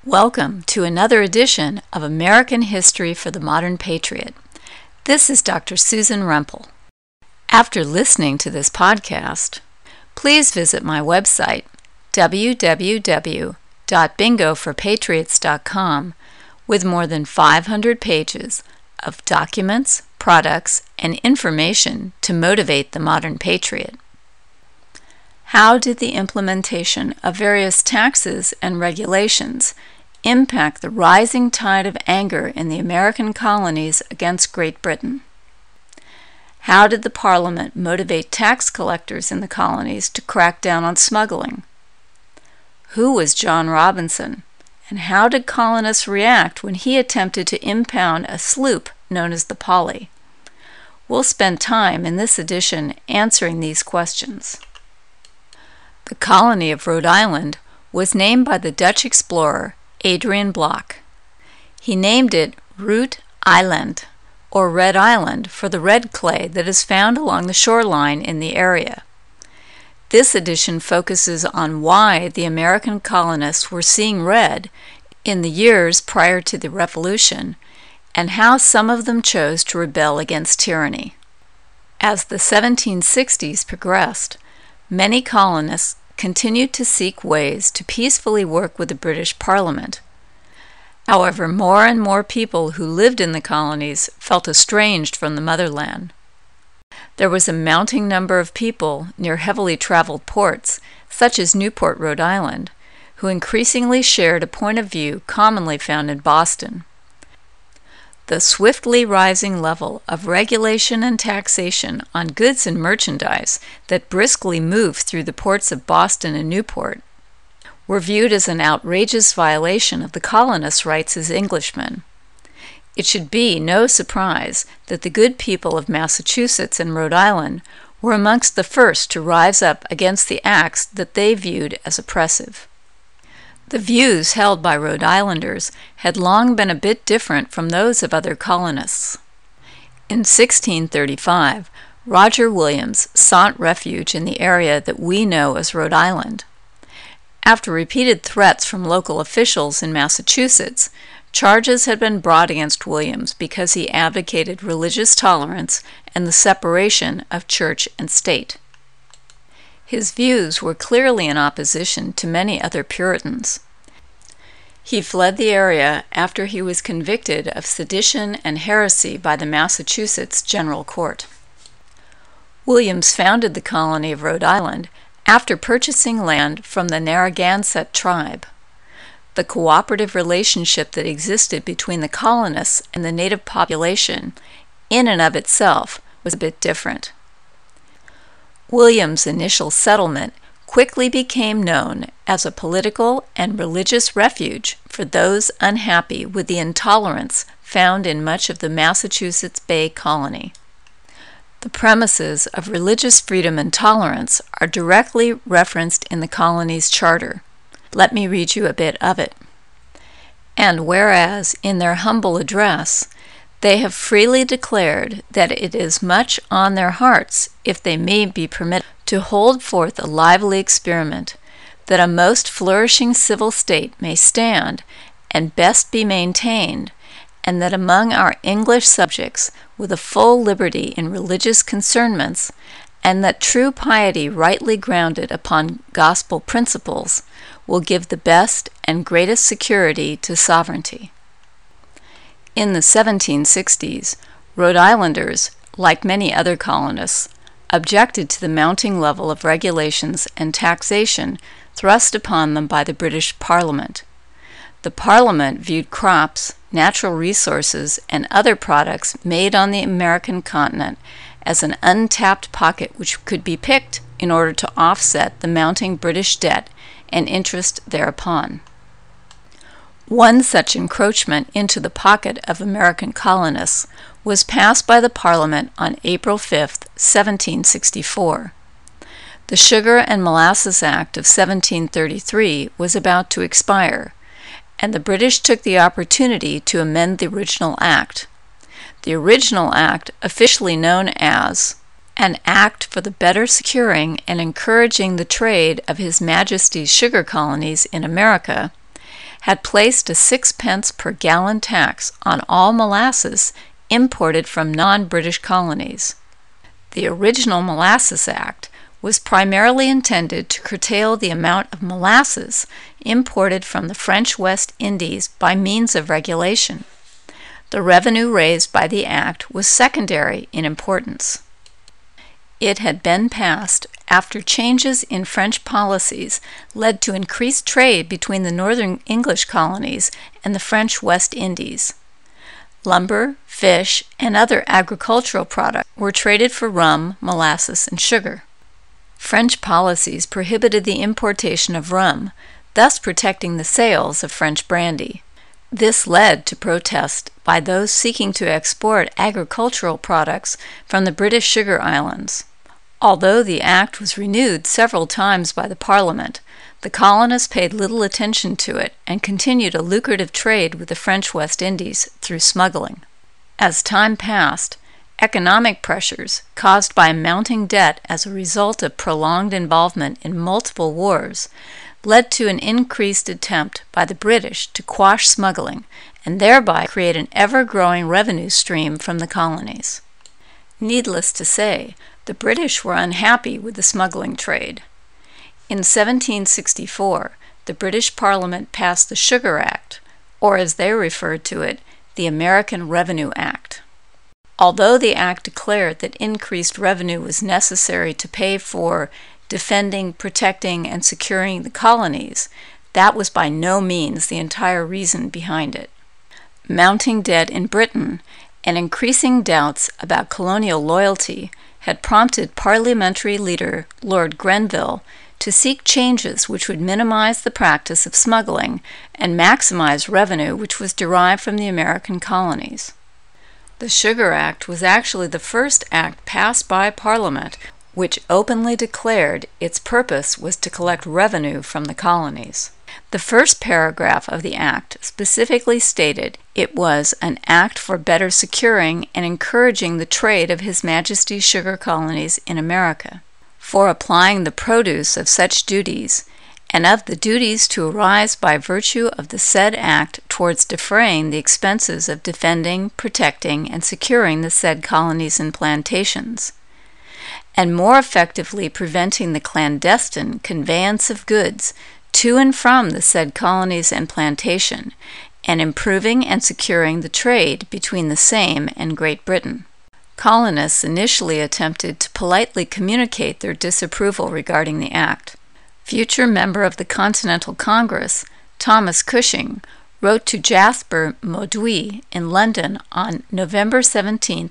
Welcome to another edition of American History for the Modern Patriot. This is Dr. Susan Rempel. After listening to this podcast, please visit my website, www.bingoforpatriots.com, with more than 500 pages of documents, products, and information to motivate the modern patriot. How did the implementation of various taxes and regulations impact the rising tide of anger in the American colonies against Great Britain? How did the Parliament motivate tax collectors in the colonies to crack down on smuggling? Who was John Robinson, and how did colonists react when he attempted to impound a sloop known as the Polly? We'll spend time in this edition answering these questions. The colony of Rhode Island was named by the Dutch explorer Adrian Block. He named it Root Eiland, or Red Island, for the red clay that is found along the shoreline in the area. This edition focuses on why the American colonists were seeing red in the years prior to the Revolution, and how some of them chose to rebel against tyranny. As the 1760s progressed, many colonists continued to seek ways to peacefully work with the British Parliament. However, more and more people who lived in the colonies felt estranged from the motherland. There was a mounting number of people near heavily traveled ports, such as Newport, Rhode Island, who increasingly shared a point of view commonly found in Boston. The swiftly rising level of regulation and taxation on goods and merchandise that briskly moved through the ports of Boston and Newport were viewed as an outrageous violation of the colonists' rights as Englishmen. It should be no surprise that the good people of Massachusetts and Rhode Island were amongst the first to rise up against the acts that they viewed as oppressive. The views held by Rhode Islanders had long been a bit different from those of other colonists. In 1635, Roger Williams sought refuge in the area that we know as Rhode Island. After repeated threats from local officials in Massachusetts, charges had been brought against Williams because he advocated religious tolerance and the separation of church and state. His views were clearly in opposition to many other Puritans. He fled the area after he was convicted of sedition and heresy by the Massachusetts General Court. Williams founded the colony of Rhode Island after purchasing land from the Narragansett tribe. The cooperative relationship that existed between the colonists and the native population, in and of itself, was a bit different. Williams' initial settlement quickly became known as a political and religious refuge for those unhappy with the intolerance found in much of the Massachusetts Bay Colony. The premises of religious freedom and tolerance are directly referenced in the colony's charter. Let me read you a bit of it. And whereas, in their humble address, they have freely declared that it is much on their hearts, if they may be permitted, to hold forth a lively experiment, that a most flourishing civil state may stand and best be maintained, and that among our English subjects, with a full liberty in religious concernments, and that true piety rightly grounded upon gospel principles, will give the best and greatest security to sovereignty. In the 1760s, Rhode Islanders, like many other colonists, objected to the mounting level of regulations and taxation thrust upon them by the British Parliament. The Parliament viewed crops, natural resources, and other products made on the American continent as an untapped pocket which could be picked in order to offset the mounting British debt and interest thereupon. One such encroachment into the pocket of American colonists was passed by the Parliament on April 5, 1764. The Sugar and Molasses Act of 1733 was about to expire, and the British took the opportunity to amend the original act. The original act, officially known as an Act for the better securing and encouraging the trade of His Majesty's sugar colonies in America, had placed a 6 pence per gallon tax on all molasses imported from non-British colonies. The original Molasses Act was primarily intended to curtail the amount of molasses imported from the French West Indies by means of regulation. The revenue raised by the act was secondary in importance. It had been passed after changes in French policies led to increased trade between the northern English colonies and the French West Indies. Lumber, fish, and other agricultural products were traded for rum, molasses, and sugar. French policies prohibited the importation of rum, thus protecting the sales of French brandy. This led to protests by those seeking to export agricultural products from the British Sugar Islands. Although the act was renewed several times by the Parliament, the colonists paid little attention to it and continued a lucrative trade with the French West Indies through smuggling. As time passed, economic pressures caused by mounting debt as a result of prolonged involvement in multiple wars led to an increased attempt by the British to quash smuggling and thereby create an ever-growing revenue stream from the colonies. Needless to say, the British were unhappy with the smuggling trade. In 1764, the British Parliament passed the Sugar Act, or as they referred to it, the American Revenue Act. Although the act declared that increased revenue was necessary to pay for defending, protecting, and securing the colonies, that was by no means the entire reason behind it. Mounting debt in Britain and increasing doubts about colonial loyalty had prompted parliamentary leader Lord Grenville to seek changes which would minimize the practice of smuggling and maximize revenue which was derived from the American colonies. The Sugar Act was actually the first act passed by Parliament which openly declared its purpose was to collect revenue from the colonies. The first paragraph of the act specifically stated it was an act for better securing and encouraging the trade of His Majesty's sugar colonies in America, for applying the produce of such duties, and of the duties to arise by virtue of the said act towards defraying the expenses of defending, protecting, and securing the said colonies and plantations, and more effectively preventing the clandestine conveyance of goods to and from the said colonies and plantation, and improving and securing the trade between the same and Great Britain. Colonists initially attempted to politely communicate their disapproval regarding the act. Future member of the Continental Congress, Thomas Cushing, wrote to Jasper Mauduit in London on November 17,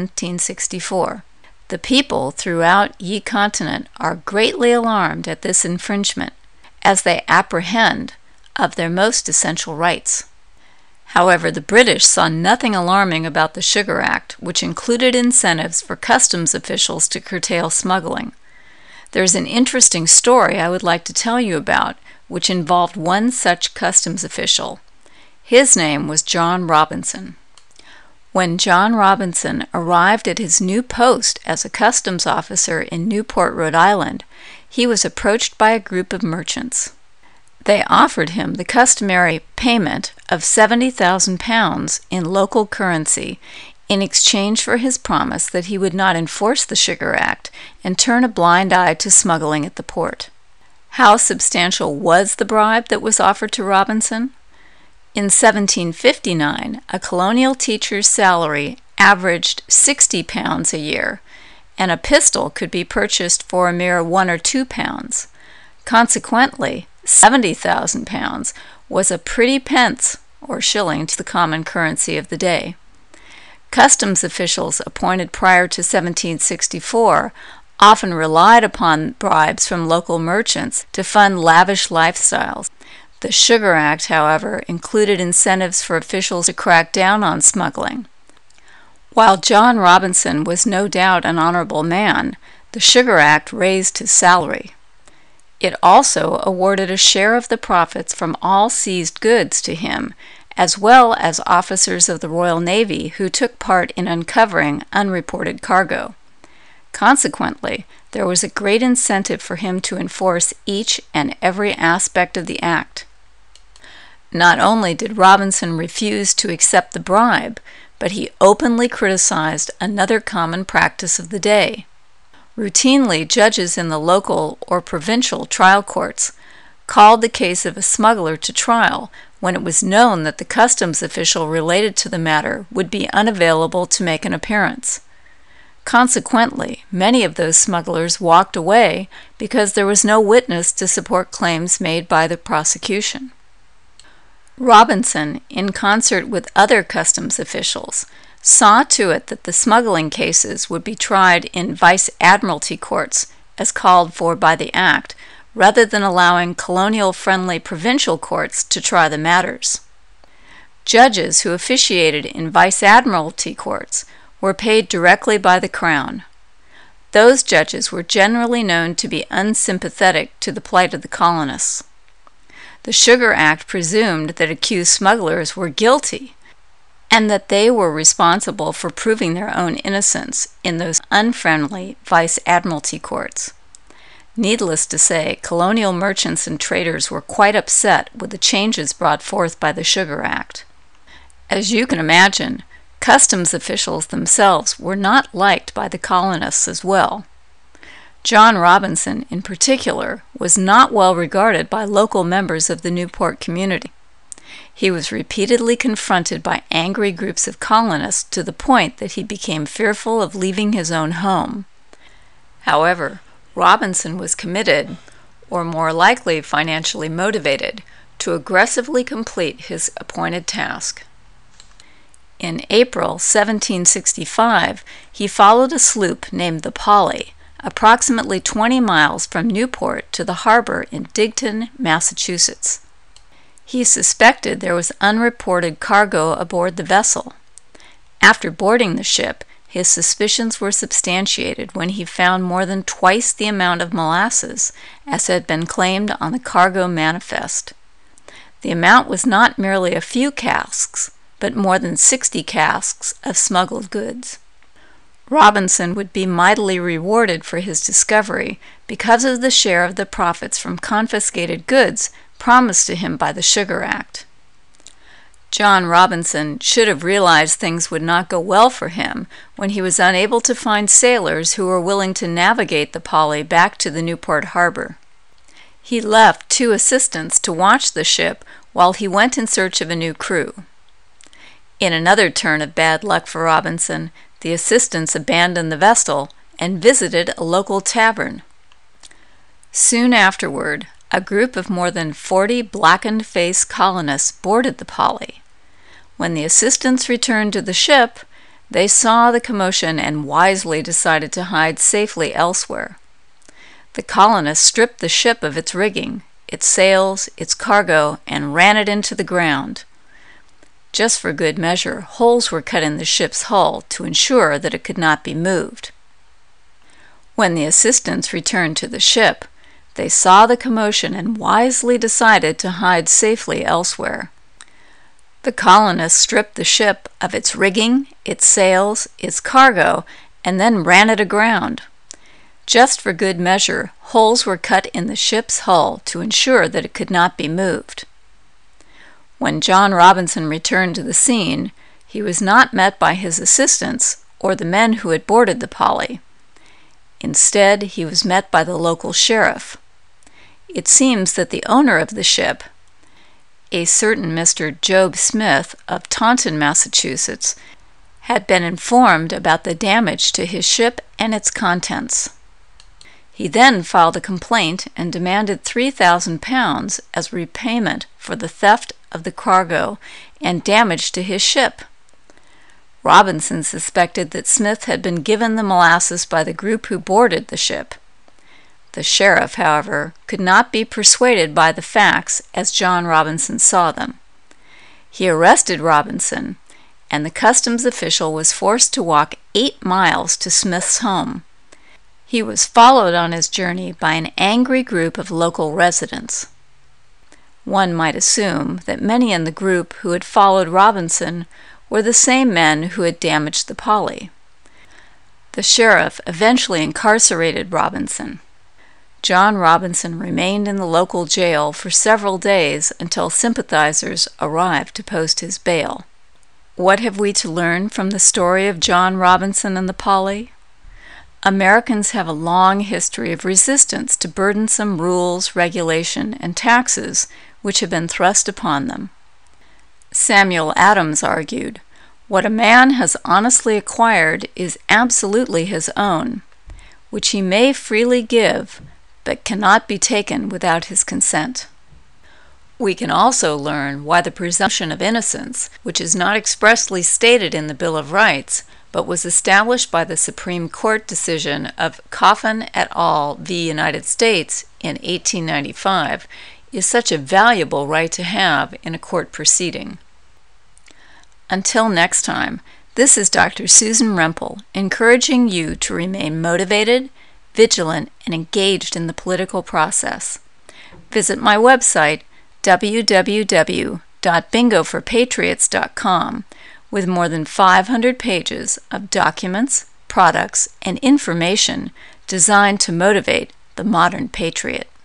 1764. The people throughout ye continent are greatly alarmed at this infringement, as they apprehend of their most essential rights. However, the British saw nothing alarming about the Sugar Act, which included incentives for customs officials to curtail smuggling. There's an interesting story I would like to tell you about, which involved one such customs official. His name was John Robinson. When John Robinson arrived at his new post as a customs officer in Newport, Rhode Island, he was approached by a group of merchants. They offered him the customary payment of £70,000 in local currency in exchange for his promise that he would not enforce the Sugar Act and turn a blind eye to smuggling at the port. How substantial was the bribe that was offered to Robinson? In 1759, a colonial teacher's salary averaged £60 a year, and a pistol could be purchased for a mere £1 or £2. Consequently, £70,000 was a pretty pence or shilling to the common currency of the day. Customs officials appointed prior to 1764 often relied upon bribes from local merchants to fund lavish lifestyles. The Sugar Act, however, included incentives for officials to crack down on smuggling. While John Robinson was no doubt an honorable man, the Sugar Act raised his salary. It also awarded a share of the profits from all seized goods to him, as well as officers of the Royal Navy who took part in uncovering unreported cargo. Consequently, there was a great incentive for him to enforce each and every aspect of the act. Not only did Robinson refuse to accept the bribe, but he openly criticized another common practice of the day. Routinely, judges in the local or provincial trial courts called the case of a smuggler to trial when it was known that the customs official related to the matter would be unavailable to make an appearance. Consequently, many of those smugglers walked away because there was no witness to support claims made by the prosecution. Robinson, in concert with other customs officials, saw to it that the smuggling cases would be tried in vice admiralty courts, as called for by the Act, rather than allowing colonial-friendly provincial courts to try the matters. Judges who officiated in vice admiralty courts were paid directly by the Crown. Those judges were generally known to be unsympathetic to the plight of the colonists. The Sugar Act presumed that accused smugglers were guilty and that they were responsible for proving their own innocence in those unfriendly vice admiralty courts. Needless to say, colonial merchants and traders were quite upset with the changes brought forth by the Sugar Act. As you can imagine, customs officials themselves were not liked by the colonists as well. John Robinson, in particular, was not well regarded by local members of the Newport community. He was repeatedly confronted by angry groups of colonists to the point that he became fearful of leaving his own home. However, Robinson was committed, or more likely financially motivated, to aggressively complete his appointed task. In April 1765, he followed a sloop named the Polly, approximately 20 miles from Newport to the harbor in Digdon, Massachusetts. He suspected there was unreported cargo aboard the vessel. After boarding the ship, his suspicions were substantiated when he found more than twice the amount of molasses as had been claimed on the cargo manifest. The amount was not merely a few casks, but more than 60 casks of smuggled goods. Robinson would be mightily rewarded for his discovery because of the share of the profits from confiscated goods promised to him by the Sugar Act. John Robinson should have realized things would not go well for him when he was unable to find sailors who were willing to navigate the Polly back to the Newport harbor. He left 2 assistants to watch the ship while he went in search of a new crew. In another turn of bad luck for Robinson, the assistants abandoned the vessel and visited a local tavern. Soon afterward, a group of more than 40 blackened-faced colonists boarded the Polly. When the assistants returned to the ship, they saw the commotion and wisely decided to hide safely elsewhere. The colonists stripped the ship of its rigging, its sails, its cargo, and ran it into the ground. Just for good measure, holes were cut in the ship's hull to ensure that it could not be moved. When the assistants returned to the ship, they saw the commotion and wisely decided to hide safely elsewhere. The colonists stripped the ship of its rigging, its sails, its cargo, and then ran it aground. Just for good measure, holes were cut in the ship's hull to ensure that it could not be moved. When John Robinson returned to the scene, he was not met by his assistants or the men who had boarded the Polly. Instead, he was met by the local sheriff. It seems that the owner of the ship, a certain Mr. Job Smith of Taunton, Massachusetts, had been informed about the damage to his ship and its contents. He then filed a complaint and demanded £3,000 as repayment for the theft of the cargo and damage to his ship. Robinson suspected that Smith had been given the molasses by the group who boarded the ship. The sheriff, however, could not be persuaded by the facts as John Robinson saw them. He arrested Robinson, and the customs official was forced to walk 8 miles to Smith's home. He was followed on his journey by an angry group of local residents. One might assume that many in the group who had followed Robinson were the same men who had damaged the Polly. The sheriff eventually incarcerated Robinson. John Robinson remained in the local jail for several days until sympathizers arrived to post his bail. What have we to learn from the story of John Robinson and the Polly? Americans have a long history of resistance to burdensome rules, regulation, and taxes which have been thrust upon them. Samuel Adams argued, "What a man has honestly acquired is absolutely his own, which he may freely give, but cannot be taken without his consent." We can also learn why the presumption of innocence, which is not expressly stated in the Bill of Rights, but was established by the Supreme Court decision of Coffin et al. v. United States in 1895, is such a valuable right to have in a court proceeding. Until next time, this is Dr. Susan Rempel, encouraging you to remain motivated, vigilant, and engaged in the political process. Visit my website, www.bingoforpatriots.com, with more than 500 pages of documents, products, and information designed to motivate the modern patriot.